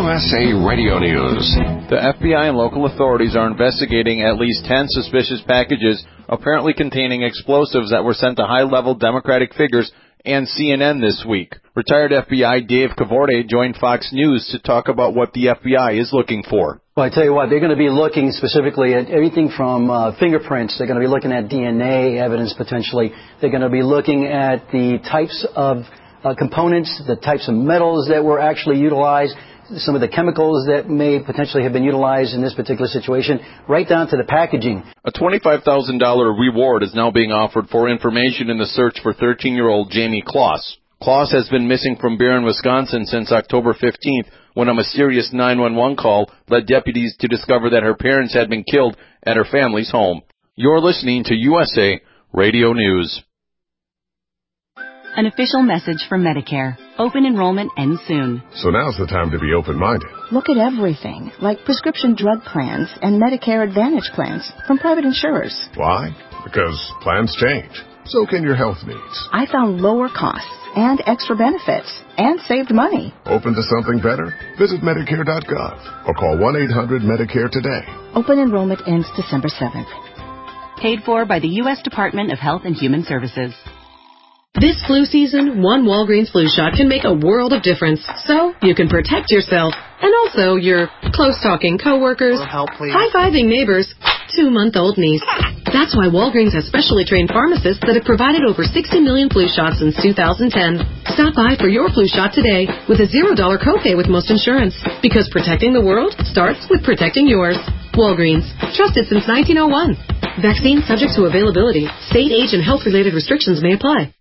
USA Radio News. The FBI and local authorities are investigating at least 10 suspicious packages apparently containing explosives that were sent to high-level Democratic figures and CNN this week. Retired FBI Dave Cavorte joined Fox News to talk about what the FBI is looking for. Well, I tell you what, they're going to be looking specifically at everything from fingerprints. They're going to be looking at DNA evidence potentially. They're going to be looking at the types of components, the types of metals that were actually utilized, some of the chemicals that may potentially have been utilized in this particular situation, right down to the packaging. A $25,000 reward is now being offered for information in the search for 13-year-old Jamie Kloss. Kloss has been missing from Barron, Wisconsin since October 15th, when a mysterious 911 call led deputies to discover that her parents had been killed at her family's home. You're listening to USA Radio News. An official message from Medicare. Open enrollment ends soon. So now's the time to be open-minded. Look at everything, like prescription drug plans and Medicare Advantage plans from private insurers. Why? Because plans change. So can your health needs. I found lower costs and extra benefits and saved money. Open to something better? Visit Medicare.gov or call 1-800-MEDICARE today. Open enrollment ends December 7th. Paid for by the U.S. Department of Health and Human Services. This flu season, one Walgreens flu shot can make a world of difference. So you can protect yourself and also your close-talking coworkers, high-fiving neighbors, 2-month-old niece. That's why Walgreens has specially trained pharmacists that have provided over 60 million flu shots since 2010. Stop by for your flu shot today with a $0 copay with most insurance. Because protecting the world starts with protecting yours. Walgreens. Trusted since 1901. Vaccine subject to availability. State, age, and health-related restrictions may apply.